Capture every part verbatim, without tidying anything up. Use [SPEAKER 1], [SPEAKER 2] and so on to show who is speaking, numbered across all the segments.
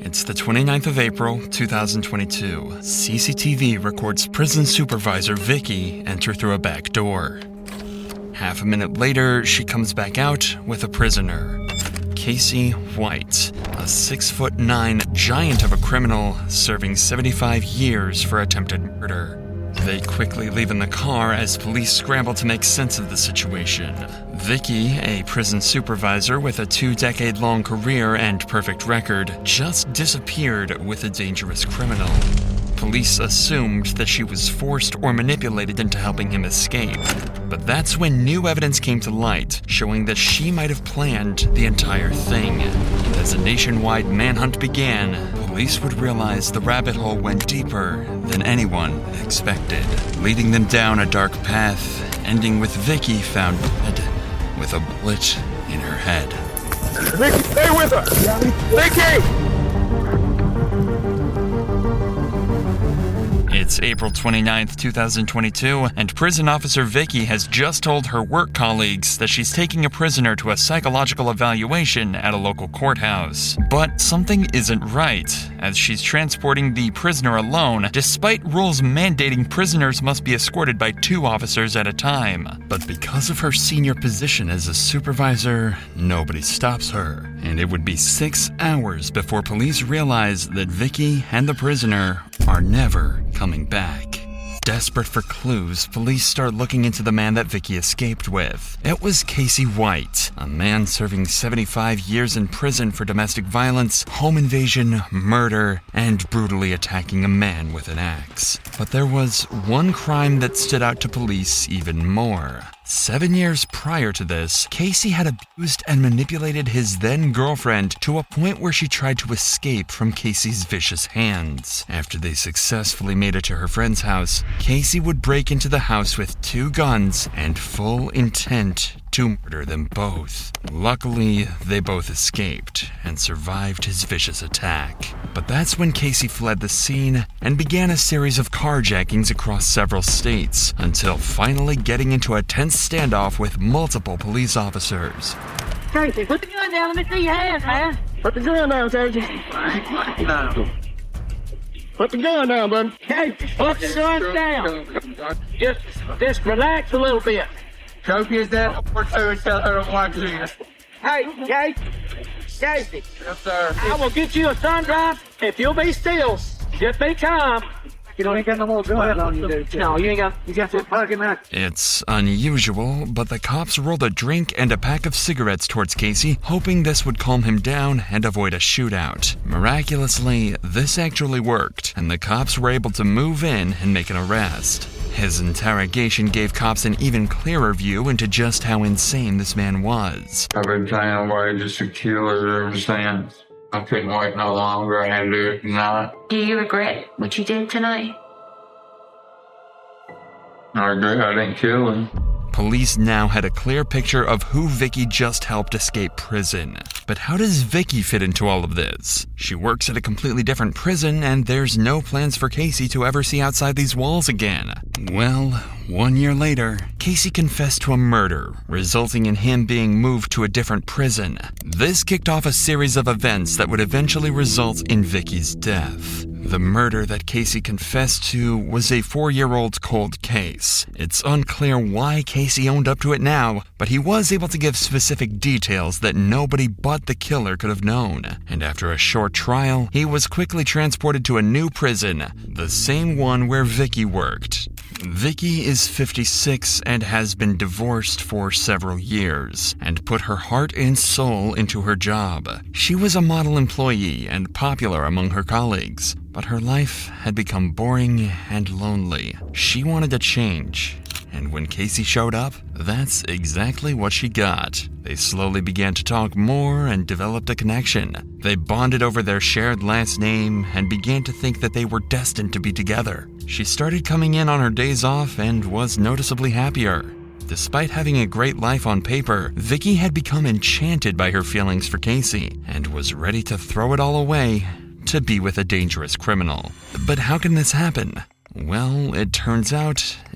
[SPEAKER 1] It's the twenty-ninth of April, two thousand twenty-two. C C T V records prison supervisor Vicky enter through a back door. Half a minute later, she comes back out with a prisoner. Casey White, a six foot nine giant of a criminal serving seventy-five years for attempted murder. They quickly leave in the car as police scramble to make sense of the situation. Vicky, a prison supervisor with a two-decade-long career and perfect record, just disappeared with a dangerous criminal. Police assumed that she was forced or manipulated into helping him escape. But that's when new evidence came to light, showing that she might have planned the entire thing. As a nationwide manhunt began, police would realize the rabbit hole went deeper than anyone expected, leading them down a dark path, ending with Vicky found dead with a bullet in her head.
[SPEAKER 2] Vicky, stay with her! Vicky!
[SPEAKER 1] It's April twenty-ninth, two thousand twenty-two, and prison officer Vicky has just told her work colleagues that she's taking a prisoner to a psychological evaluation at a local courthouse. But something isn't right, as she's transporting the prisoner alone, despite rules mandating prisoners must be escorted by two officers at a time. But because of her senior position as a supervisor, nobody stops her, and it would be six hours before police realize that Vicky and the prisoner are never coming back. Desperate for clues, police start looking into the man that Vicky escaped with. It was Casey White, a man serving seventy-five years in prison for domestic violence, home invasion, murder, and brutally attacking a man with an axe. But there was one crime that stood out to police even more. Seven years prior to this, Casey had abused and manipulated his then-girlfriend to a point where she tried to escape from Casey's vicious hands. After they successfully made it to her friend's house, Casey would break into the house with two guns and full intent to murder them both. Luckily, they both escaped and survived his vicious attack. But that's when Casey fled the scene and began a series of carjackings across several states, until finally getting into a tense standoff with multiple police officers.
[SPEAKER 3] Casey, put the gun down. Let me see your hands, man.
[SPEAKER 2] Put the gun down, Casey. Put the gun down, bud.
[SPEAKER 3] Casey, put the gun down. Just, just relax a little bit.
[SPEAKER 4] Kobe is that or two and tell her to watch you.
[SPEAKER 3] Hey, Casey. Casey.
[SPEAKER 4] Yes, sir.
[SPEAKER 3] I will get you a sun drive if you'll be still. Just be calm.
[SPEAKER 4] You don't ain't got no more gun on you, dude.
[SPEAKER 3] No, you ain't got.
[SPEAKER 4] You got to fucking out.
[SPEAKER 1] It's unusual, but the cops rolled a drink and a pack of cigarettes towards Casey, hoping this would calm him down and avoid a shootout. Miraculously, this actually worked, and the cops were able to move in and make an arrest. His interrogation gave cops an even clearer view into just how insane this man was.
[SPEAKER 5] I've been trying to wait just to kill her ever since. I couldn't wait no longer. I had to do it tonight.
[SPEAKER 6] Do you regret what you did tonight?
[SPEAKER 5] I regret I didn't kill him.
[SPEAKER 1] Police now had a clear picture of who Vicky just helped escape prison. But how does Vicky fit into all of this? She works at a completely different prison, and there's no plans for Casey to ever see outside these walls again. Well, one year later, Casey confessed to a murder, resulting in him being moved to a different prison. This kicked off a series of events that would eventually result in Vicky's death. The murder that Casey confessed to was a four-year-old cold case. It's unclear why Casey owned up to it now, but he was able to give specific details that nobody but the killer could have known. And after a short trial, he was quickly transported to a new prison, the same one where Vicky worked. Vicky is fifty-six and has been divorced for several years and put her heart and soul into her job. She was a model employee and popular among her colleagues, but her life had become boring and lonely. She wanted to change. And when Casey showed up, that's exactly what she got. They slowly began to talk more and developed a connection. They bonded over their shared last name and began to think that they were destined to be together. She started coming in on her days off and was noticeably happier. Despite having a great life on paper, Vicky had become enchanted by her feelings for Casey and was ready to throw it all away to be with a dangerous criminal. But how can this happen? Well, it turns out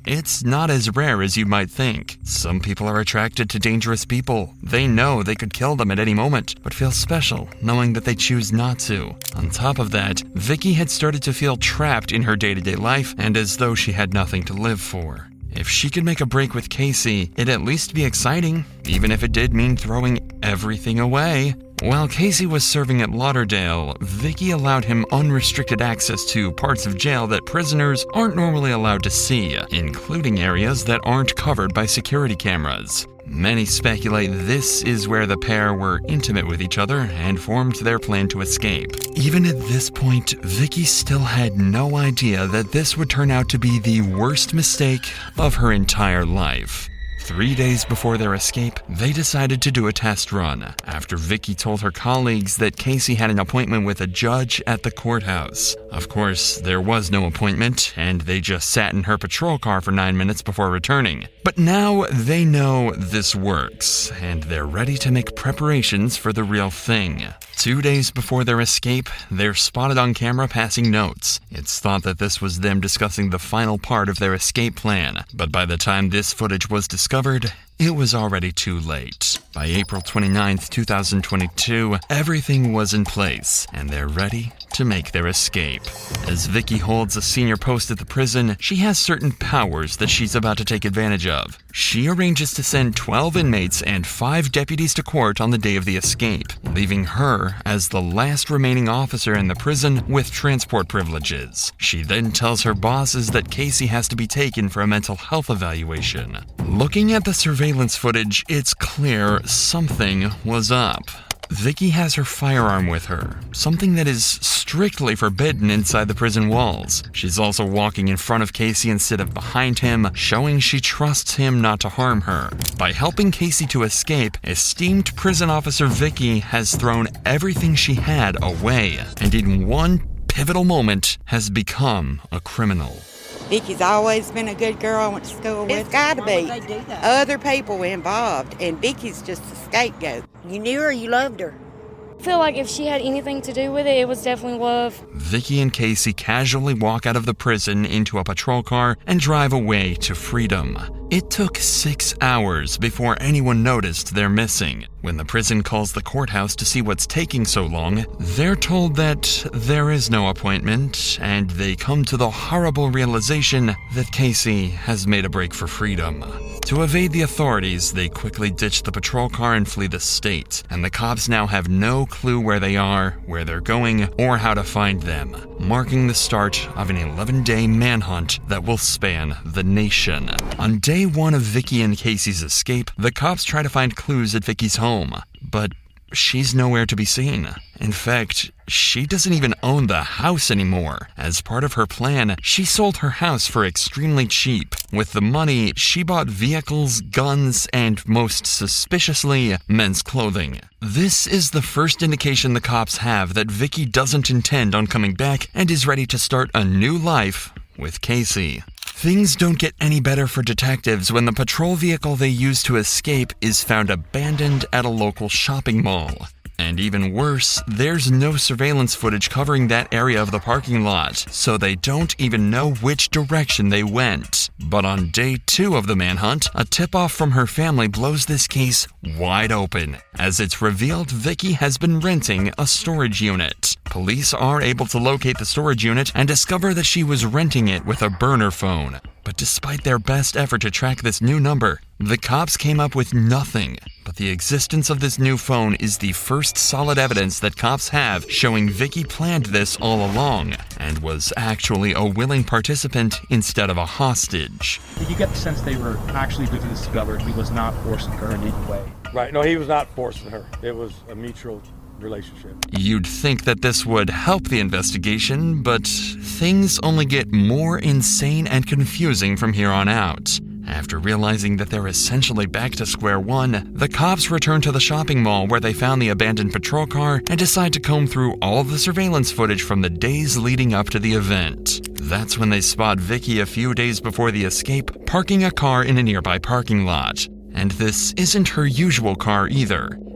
[SPEAKER 1] it's not as rare as you might think. Some people are attracted to dangerous people. They know they could kill them at any moment, but feel special knowing that they choose not to. On top of that, Vicky had started to feel trapped in her day-to-day life and as though she had nothing to live for. If she could make a break with Casey, it'd at least be exciting, even if it did mean throwing everything away. While Casey was serving at Lauderdale, Vicky allowed him unrestricted access to parts of jail that prisoners aren't normally allowed to see, including areas that aren't covered by security cameras. Many speculate this is where the pair were intimate with each other and formed their plan to escape. Even at this point, Vicky still had no idea that this would turn out to be the worst mistake of her entire life. Three days before their escape, they decided to do a test run after Vicky told her colleagues that Casey had an appointment with a judge at the courthouse. Of course, there was no appointment, and they just sat in her patrol car for nine minutes before returning. But now they know this works, and they're ready to make preparations for the real thing. Two days before their escape, they're spotted on camera passing notes. It's thought that this was them discussing the final part of their escape plan, but by the time this footage was discovered, it was already too late. By April twenty-ninth, two thousand twenty-two, everything was in place, and they're ready to make their escape. As Vicky holds a senior post at the prison, she has certain powers that she's about to take advantage of. She arranges to send twelve inmates and five deputies to court on the day of the escape, leaving her as the last remaining officer in the prison with transport privileges. She then tells her bosses that Casey has to be taken for a mental health evaluation. Looking at the surveillance footage, it's clear something was up. Vicky has her firearm with her, something that is strictly forbidden inside the prison walls. She's also walking in front of Casey instead of behind him, showing she trusts him not to harm her. By helping Casey to escape, esteemed prison officer Vicky has thrown everything she had away, and in one pivotal moment has become a criminal.
[SPEAKER 7] Vicky's always been a good girl I went to school with. It's got to be other people involved, and Vicky's just a scapegoat. You knew her, you loved her.
[SPEAKER 8] I feel like if she had anything to do with it, it was definitely love.
[SPEAKER 1] Vicky and Casey casually walk out of the prison into a patrol car and drive away to freedom. It took six hours before anyone noticed they're missing. When the prison calls the courthouse to see what's taking so long, they're told that there is no appointment, and they come to the horrible realization that Casey has made a break for freedom. To evade the authorities, they quickly ditch the patrol car and flee the state, and the cops now have no clue where they are, where they're going, or how to find them, marking the start of an eleven-day manhunt that will span the nation. On day one of Vicky and Casey's escape, the cops try to find clues at Vicky's home, but she's nowhere to be seen. In fact, she doesn't even own the house anymore. As part of her plan, she sold her house for extremely cheap. With the money, she bought vehicles, guns, and most suspiciously, men's clothing. This is the first indication the cops have that Vicky doesn't intend on coming back and is ready to start a new life with Casey. Things don't get any better for detectives when the patrol vehicle they use to escape is found abandoned at a local shopping mall. And even worse, there's no surveillance footage covering that area of the parking lot, so they don't even know which direction they went. But on day two of the manhunt, a tip-off from her family blows this case wide open, as it's revealed Vicky has been renting a storage unit. Police are able to locate the storage unit and discover that she was renting it with a burner phone. But despite their best effort to track this new number, the cops came up with nothing. But the existence of this new phone is the first solid evidence that cops have showing Vicky planned this all along and was actually a willing participant instead of a hostage.
[SPEAKER 9] You get the sense they were actually doing this together. He was not forcing her in any way.
[SPEAKER 2] Right, no, he was not forcing her. It was a mutual relationship.
[SPEAKER 1] You'd think that this would help the investigation, but things only get more insane and confusing from here on out. After realizing that they're essentially back to square one, the cops return to the shopping mall where they found the abandoned patrol car and decide to comb through all the surveillance footage from the days leading up to the event. That's when they spot Vicky a few days before the escape, parking a car in a nearby parking lot. And this isn't her usual car either.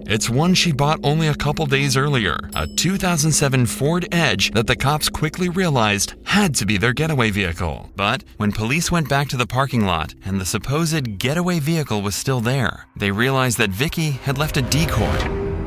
[SPEAKER 1] It's one she bought only a couple days earlier, a two thousand seven Ford Edge that the cops quickly realized had to be their getaway vehicle. But when police went back to the parking lot and the supposed getaway vehicle was still there, they realized that Vicky had left a decoy.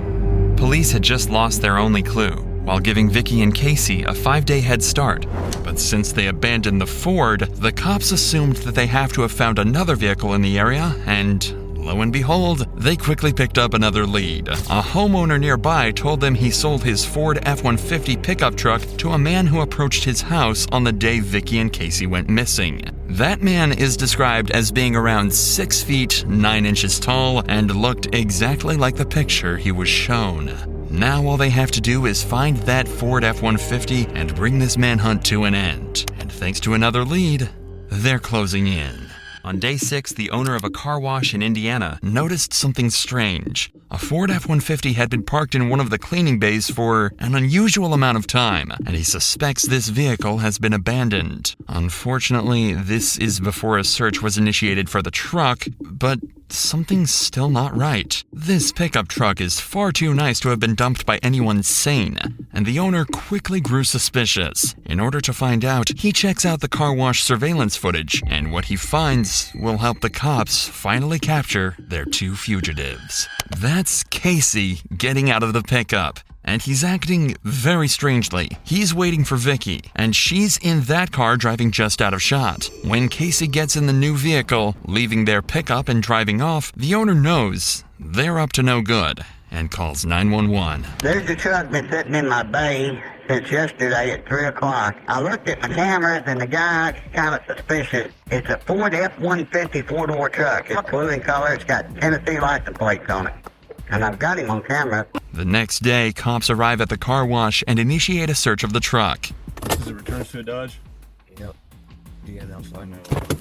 [SPEAKER 1] Police had just lost their only clue, while giving Vicky and Casey a five-day head start. But since they abandoned the Ford, the cops assumed that they have to have found another vehicle in the area, and lo and behold, they quickly picked up another lead. A homeowner nearby told them he sold his Ford F one fifty pickup truck to a man who approached his house on the day Vicky and Casey went missing. That man is described as being around six feet, nine inches tall, and looked exactly like the picture he was shown. Now all they have to do is find that Ford F one fifty and bring this manhunt to an end. And thanks to another lead, they're closing in. On day six, the owner of a car wash in Indiana noticed something strange. A Ford F one fifty had been parked in one of the cleaning bays for an unusual amount of time, and he suspects this vehicle has been abandoned. Unfortunately, this is before a search was initiated for the truck, but something's still not right. This pickup truck is far too nice to have been dumped by anyone sane, and the owner quickly grew suspicious. In order to find out, he checks out the car wash surveillance footage, and what he finds will help the cops finally capture their two fugitives. That's Casey getting out of the pickup, and he's acting very strangely. He's waiting for Vicky, and she's in that car driving just out of shot. When Casey gets in the new vehicle, leaving their pickup and driving off, the owner knows they're up to no good and calls nine one one.
[SPEAKER 10] There's a truck been sitting in my bay since yesterday at three o'clock. I looked at my cameras and the guy's kind of suspicious. It's a Ford F one fifty four-door truck. It's blue in color. It's got Tennessee license plates on it. And I've got him on camera.
[SPEAKER 1] The next day, cops arrive at the car wash and initiate a search of the truck.
[SPEAKER 9] Does it return to a Dodge?
[SPEAKER 2] Yep. Yeah, that's fine.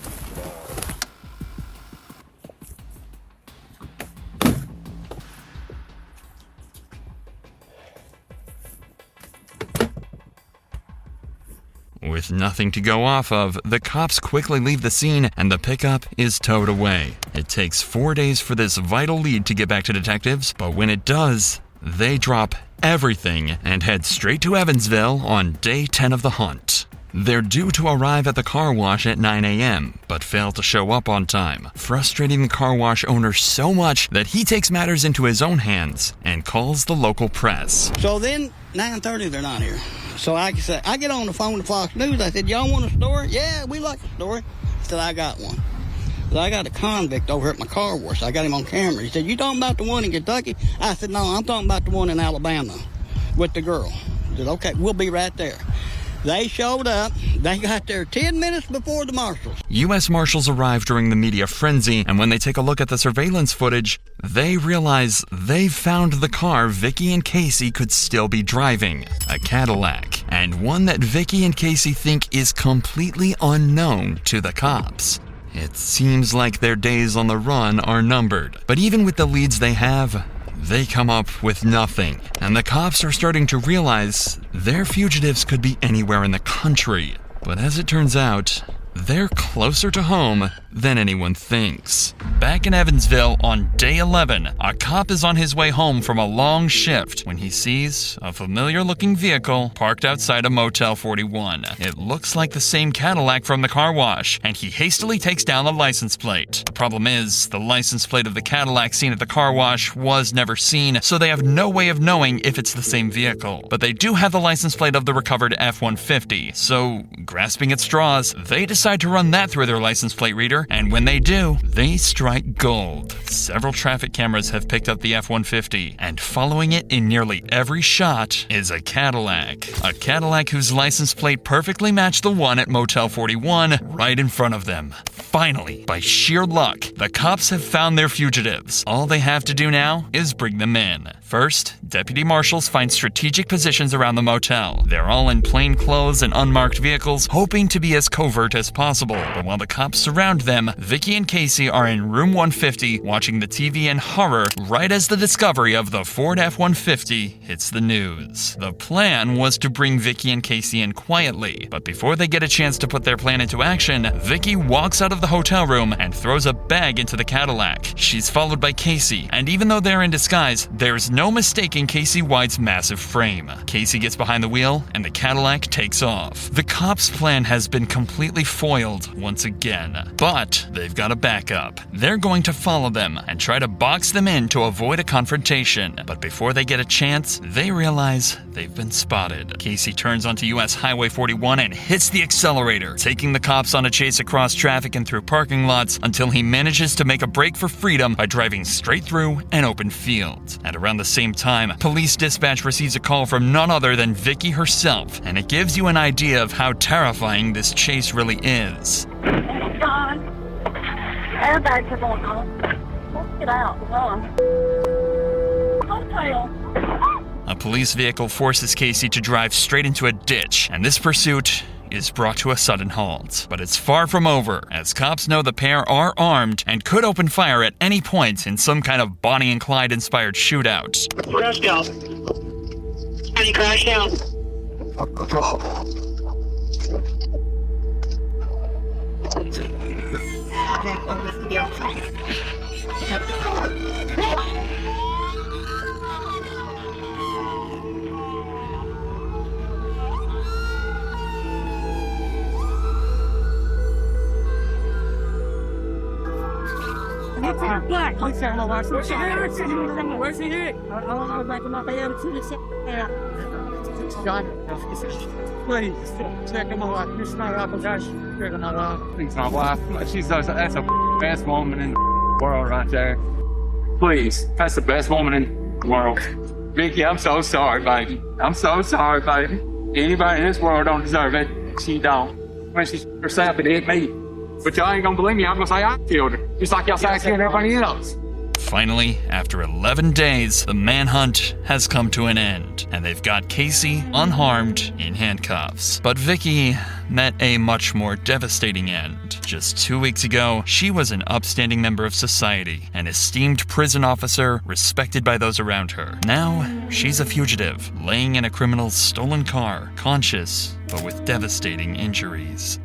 [SPEAKER 1] With nothing to go off of, the cops quickly leave the scene and the pickup is towed away. It takes four days for this vital lead to get back to detectives, but when it does, they drop everything and head straight to Evansville on day ten of the hunt. They're due to arrive at the car wash at nine a.m., but fail to show up on time, frustrating the car wash owner so much that he takes matters into his own hands and calls the local press.
[SPEAKER 11] So then, nine thirty, they're not here. So I said, I get on the phone to Fox News. I said, y'all want a story? Yeah, we like a story. I said, I got one. So I got a convict over at my car wash. I got him on camera. He said, you talking about the one in Kentucky? I said, no, I'm talking about the one in Alabama with the girl. He said, okay, we'll be right there. They showed up. They got there ten minutes before the marshals.
[SPEAKER 1] U S Marshals arrive during the media frenzy, and when they take a look at the surveillance footage, they realize they've found the car Vicky and Casey could still be driving, a Cadillac, and one that Vicky and Casey think is completely unknown to the cops. It seems like their days on the run are numbered, but even with the leads they have, they come up with nothing, and the cops are starting to realize their fugitives could be anywhere in the country. But as it turns out, they're closer to home than anyone thinks. Back in Evansville on day eleven, a cop is on his way home from a long shift when he sees a familiar-looking vehicle parked outside a Motel forty-one. It looks like the same Cadillac from the car wash, and he hastily takes down the license plate. The problem is, the license plate of the Cadillac seen at the car wash was never seen, so they have no way of knowing if it's the same vehicle. But they do have the license plate of the recovered F one fifty, so grasping at straws, they decide to run that through their license plate reader, and when they do, they strike gold. Several traffic cameras have picked up the F one fifty, and following it in nearly every shot is a Cadillac. A Cadillac whose license plate perfectly matched the one at Motel forty-one right in front of them. Finally, by sheer luck, the cops have found their fugitives. All they have to do now is bring them in. First, deputy marshals find strategic positions around the motel. They're all in plain clothes and unmarked vehicles, hoping to be as covert as possible. But while the cops surround them, Vicky and Casey are in room one fifty watching the T V in horror right as the discovery of the Ford F one fifty hits the news. The plan was to bring Vicky and Casey in quietly, but before they get a chance to put their plan into action, Vicky walks out of of the hotel room and throws a bag into the Cadillac. She's followed by Casey, and even though they're in disguise, there's no mistaking Casey White's massive frame. Casey gets behind the wheel, and the Cadillac takes off. The cops' plan has been completely foiled once again, but they've got a backup. They're going to follow them and try to box them in to avoid a confrontation, but before they get a chance, they realize they've been spotted. Casey turns onto U S Highway forty-one and hits the accelerator, taking the cops on a chase across traffic and through parking lots until he manages to make a break for freedom by driving straight through an open field. At around the same time, police dispatch receives a call from none other than Vicky herself, and it gives you an idea of how terrifying this chase really is.
[SPEAKER 12] God. Airbags are going on. Let's get out. Run. Hotel.
[SPEAKER 1] A police vehicle forces Casey to drive straight into a ditch, and this pursuit is brought to a sudden halt. But it's far from over, as cops know the pair are armed and could open fire at any point in some kind of Bonnie and Clyde-inspired shootout.
[SPEAKER 12] Crash down. Any crash down?
[SPEAKER 3] Black. Where's he at? Where's he at? I don't know, like my band to the please, check him out. It's not up, guys. Check him out.
[SPEAKER 5] It's my wife. She's a, that's the best woman in the world right there. Please, that's the best woman in the world. Vicky, I'm so sorry, baby. I'm so sorry, baby. Anybody in this world don't deserve it. She don't. When she herself, it hit me. But y'all ain't gonna believe me. I'm gonna say I killed her. Just like y'all say I killed everybody else.
[SPEAKER 1] Finally, after eleven days, the manhunt has come to an end, and they've got Casey unharmed in handcuffs. But Vicky met a much more devastating end. Just two weeks ago, she was an upstanding member of society, an esteemed prison officer respected by those around her. Now, she's a fugitive, laying in a criminal's stolen car, conscious, but with devastating injuries.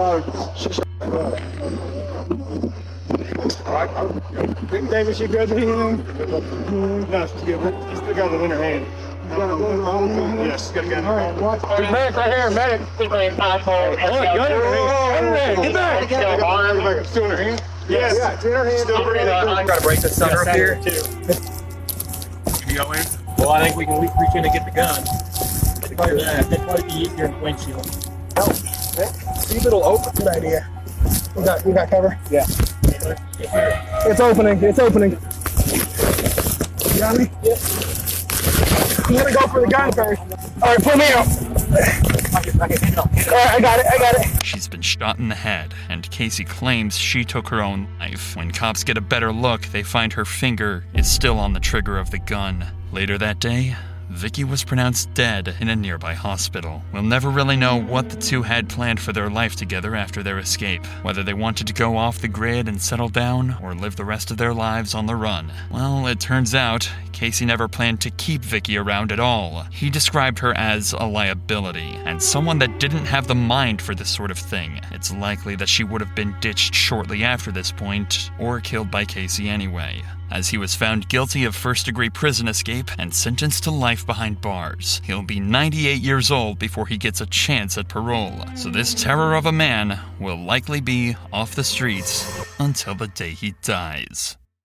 [SPEAKER 2] David, she good? No, she's good. She's still got it in her hand. Yes, she's got a gun in her hand. There's medic right here, medic. Look, gun in her hand. Get back. It's still in her hand? Yes. Yeah, it's in her hand. Still breathing. I gotta break this sucker up here. Can you go in?
[SPEAKER 9] Well, I think we can reach in and get the gun. Probably that. That'd probably be easier in the windshield.
[SPEAKER 2] Oh, see, it'll open. Good idea. You got, you got cover? Yeah. It's opening. It's opening. You got me? Yep. I'm gonna go for the gun first. All right, pull me out. All right, I got it. I got it.
[SPEAKER 1] She's been shot in the head, and Casey claims she took her own life. When cops get a better look, they find her finger is still on the trigger of the gun. Later that day, Vicky was pronounced dead in a nearby hospital. We'll never really know what the two had planned for their life together after their escape, whether they wanted to go off the grid and settle down or live the rest of their lives on the run. Well, it turns out Casey never planned to keep Vicky around at all. He described her as a liability and someone that didn't have the mind for this sort of thing. It's likely that she would have been ditched shortly after this point or killed by Casey anyway, as he was found guilty of first-degree prison escape and sentenced to life behind bars. He'll be ninety-eight years old before he gets a chance at parole, so this terror of a man will likely be off the streets until the day he dies.